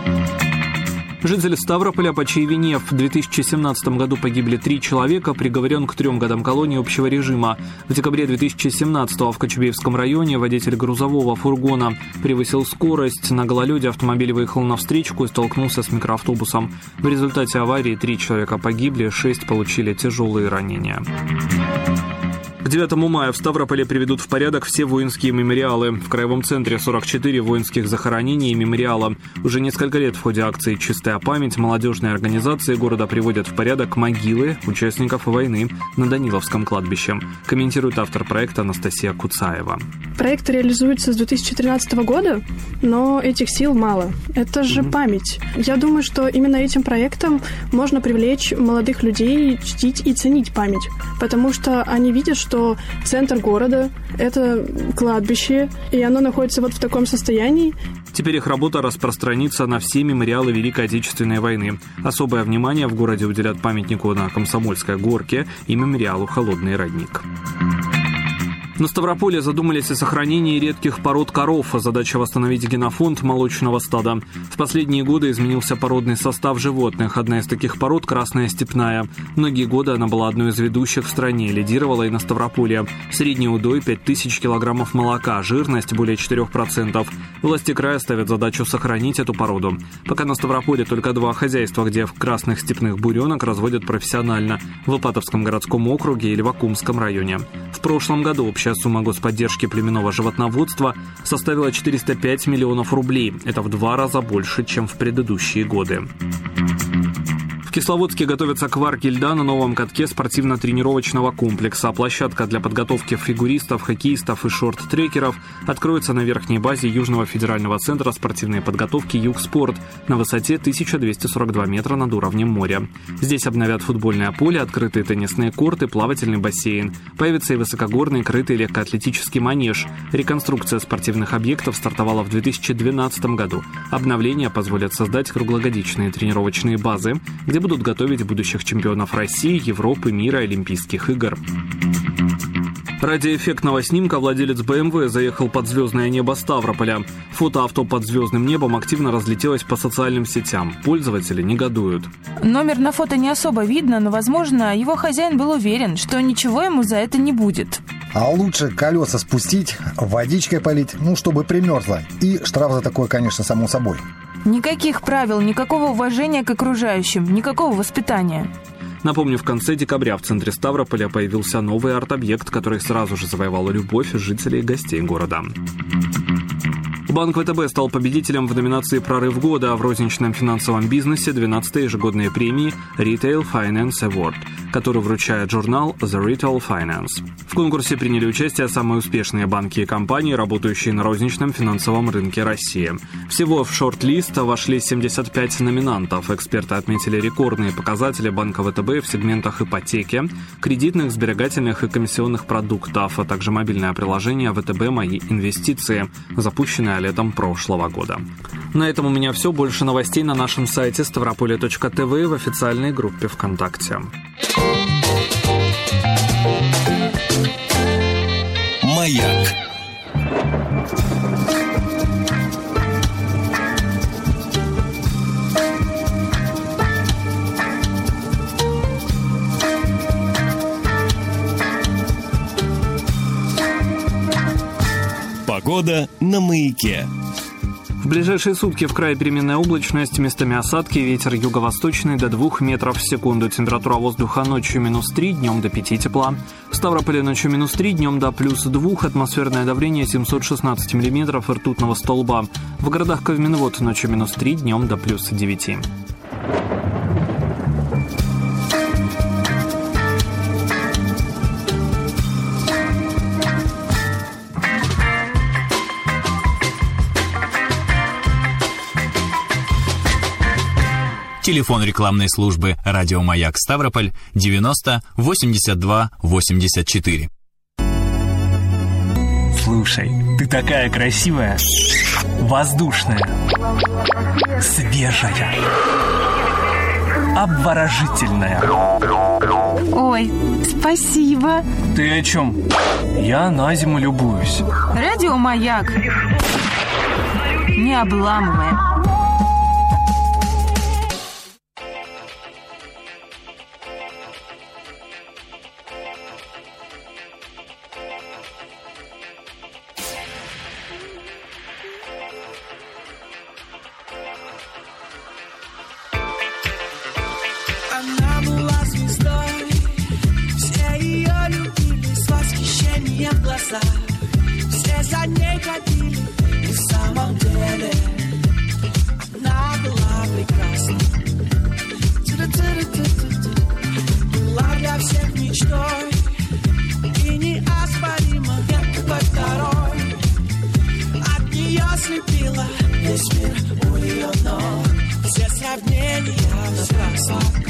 Житель Ставрополя, по чьей вине в две тысячи семнадцатом году погибли три человека, приговорен к трем годам колонии общего режима. В декабре две тысячи семнадцатого в Кочубеевском районе водитель грузового фургона превысил скорость. На гололеде автомобиль выехал на встречку и столкнулся с микроавтобусом. В результате аварии три человека погибли, шесть получили тяжелые ранения. К девятому мая в Ставрополе приведут в порядок все воинские мемориалы. В Краевом центре сорок четыре воинских захоронений и мемориала. Уже несколько лет в ходе акции «Чистая память» молодежные организации города приводят в порядок могилы участников войны на Даниловском кладбище. Комментирует автор проекта Анастасия Куцаева. Проект реализуется с две тысячи тринадцатого года, но этих сил мало. Это же mm-hmm. память. Я думаю, что именно этим проектом можно привлечь молодых людей, чтить и ценить память, потому что они видят, что что центр города – это кладбище, и оно находится вот в таком состоянии. Теперь их работа распространится на все мемориалы Великой Отечественной войны. Особое внимание в городе уделят памятнику на Комсомольской горке и мемориалу «Холодный родник». На Ставрополе задумались о сохранении редких пород коров. Задача восстановить генофонд молочного стада. В последние годы изменился породный состав животных. Одна из таких пород – красная степная. Многие годы она была одной из ведущих в стране, лидировала и на Ставрополе. Средний удой – пять тысяч килограммов молока, жирность более четыре процента. Власти края ставят задачу сохранить эту породу. Пока на Ставрополе только два хозяйства, где в красных степных буренок разводят профессионально – в Ипатовском городском округе или в Акумском районе. В прошлом году общая сумма господдержки племенного животноводства составила четыреста пять миллионов рублей. Это в два раза больше, чем в предыдущие годы. В Кисловодске готовятся к варке льда на новом катке спортивно-тренировочного комплекса. Площадка для подготовки фигуристов, хоккеистов и шорт-трекеров откроется на верхней базе Южного федерального центра спортивной подготовки «Югспорт» на высоте тысяча двести сорок два метра над уровнем моря. Здесь обновят футбольное поле, открытые теннисные корты, плавательный бассейн. Появится и высокогорный крытый легкоатлетический манеж. Реконструкция спортивных объектов стартовала в две тысячи двенадцатом году. Обновления позволят создать круглогодичные тренировочные базы, где будут готовить будущих чемпионов России, Европы, мира, Олимпийских игр. Ради эффектного снимка владелец бэ эм вэ заехал под звездное небо Ставрополя. Фото авто под звездным небом активно разлетелось по социальным сетям. Пользователи негодуют. Номер на фото не особо видно, но, возможно, его хозяин был уверен, что ничего ему за это не будет. А лучше колеса спустить, водичкой полить, ну, чтобы примерзло. И штраф за такое, конечно, само собой. Никаких правил, никакого уважения к окружающим, никакого воспитания. Напомню, в конце декабря в центре Ставрополя появился новый арт-объект, который сразу же завоевал любовь жителей и гостей города. Банк вэ тэ бэ стал победителем в номинации «Прорыв года», а в розничном финансовом бизнесе двенадцатой ежегодной премии Retail Finance Award, которую вручает журнал The Retail Finance. В конкурсе приняли участие самые успешные банки и компании, работающие на розничном финансовом рынке России. Всего в шорт-лист вошли семьдесят пять номинантов. Эксперты отметили рекордные показатели банка вэ тэ бэ в сегментах ипотеки, кредитных, сберегательных и комиссионных продуктов, а также мобильное приложение вэ тэ бэ «Мои инвестиции», запущенное летом прошлого года. На этом у меня все. Больше новостей на нашем сайте ставрополье точка тэ вэ в официальной группе ВКонтакте. Маяк. Погода на Маяке. В ближайшие сутки в крае переменная облачность, местами осадки, ветер юго-восточный до двух метров в секунду. Температура воздуха ночью минус три, днем до пяти тепла. В Ставрополе ночью минус три, днем до плюс двух. Атмосферное давление семьсот шестнадцать миллиметров ртутного столба. В городах Ковминвод ночью минус три, днем до плюс девяти. Телефон рекламной службы «Радио Маяк Ставрополь» девяносто восемьдесят два восемьдесят четыре. Слушай, ты такая красивая, воздушная, свежая, обворожительная. Ой, спасибо. Ты о чем? Я на зиму любуюсь. Радио Маяк. Не обламываем. Она была звездой, все ее любили с восхищением в глазах. Все за ней ходили, и в самом деле она была прекрасна. Была для всех мечтой и неоспоримо веткой второй. От нее слепила весь мир у ее ног. Все сравнения напрасно.